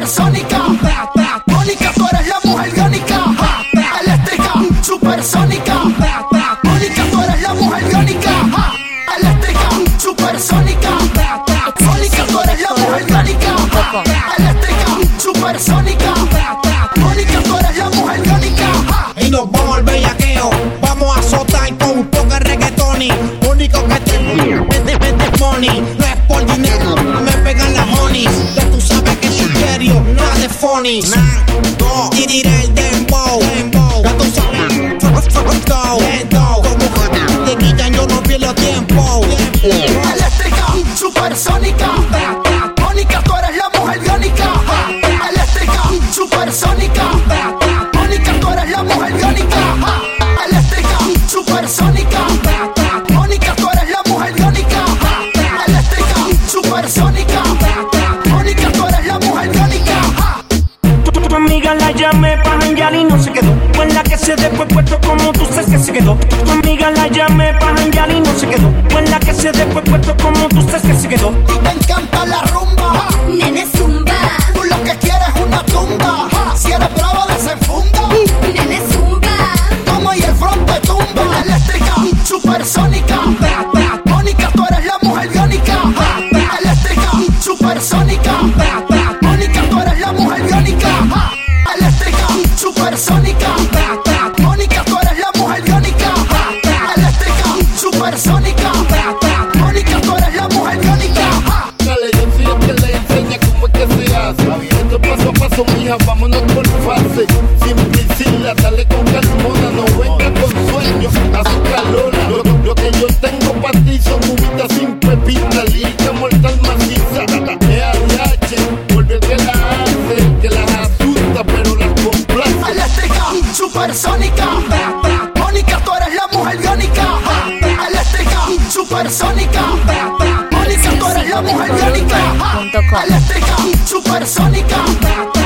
supersónica. Mónica, tú eres la mujer biónica. Eléctrica, supersónica. Mónica, tú eres la mujer biónica. Eléctrica, supersónica. Mónica, tú eres la mujer biónica. Eléctrica, supersónica. Mónica, tú eres la mujer biónica. Y nos vamos al bellaqueo, vamos a azotar con un poco de reggaetón. Único que tengo es money, no es por dinero, me pegan las honey. Ya tú sabes que soy serio, nada de funny. Nando, tiré el dembow, ya tú sabes, como te quitan yo no pierdo tiempo. Eléctrica, supersónica. Mónica, tú eres la mujer biónica. Eléctrica, supersónica. Mónica, tú eres la mujer biónica. Eléctrica, supersónica. Mónica, tú eres la mujer biónica. Eléctrica, supersónica. Mónica, tú eres la mujer biónica. Tu amiga la llamé pa' janguear y no se quedó. Fue la que se después puesto como tú sabes que se quedó. Tu amiga la llamé pa' janguear y no se quedó. Fue la que se después puesto como tú sabes que se quedó. Te encanta la rumba, Nene zumba, tú lo que quieres es una tumba. Si eres brava desenfunda, nene zumba, como y el front te tumba. Eléctrica, supersónica. Mónica, tú eres la mujer biónica. Eléctrica, supersónica. Mónica, tú eres la mujer biónica. Eléctrica, supersónica. Mónica, tú eres la mujer biónica. Eléctrica, supersónica. Mónica, tú eres la mujer biónica. Dale, yo soy el que le enseña cómo es que se hace. Esto paso a paso, mija, vámonos por fase. Sin priscila, dale con calmona. No venga con sueños, azucarola. Lo que yo tengo pa' ti son uvitas sin pepita. Lírica mortal maciza. EADH, vuelve que la hace. Que las asusta, pero las complace. Eléctrica, supersónica. Mónica, tú eres la mujer biónica. Eléctrica, supersónica. Mónica, tú eres la mujer biónica. Eléctrica, supersónica.